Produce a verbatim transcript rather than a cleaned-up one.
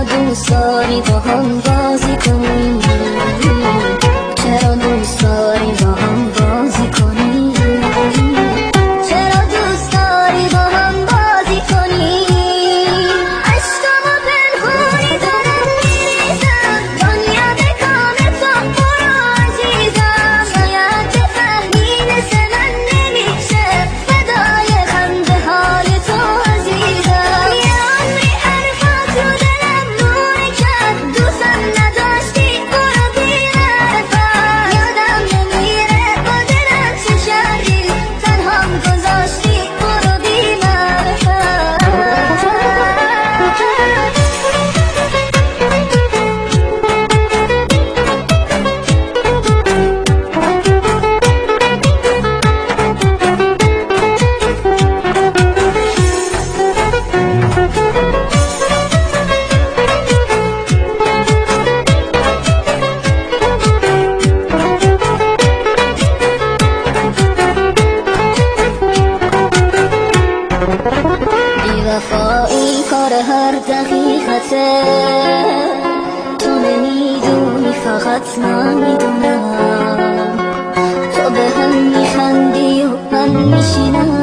دوست داری با هم بازی کنیم؟ چرا دوست داری با هم بازی کنیم؟ چرا دوست داری با هم بازی کنیم؟ عشقمو پنهونی دارم میریزم، دنیا به کام تو برو عزیزم. شاید بفهمی مثل من نمیشه فدای خنده حال تو عزیزم. یه عمری حرفات رو دلم نوری کرد، دوستم نداشتی برو بی‌رحمت. یادم نمیره با دلم چه کردی، تنهام گذاشتی برو بی‌معرفت. بی‌وفایی کار هر دقیقته، تو نمیدونی فقط من میدونم. تو به هم میخندی و من میشینم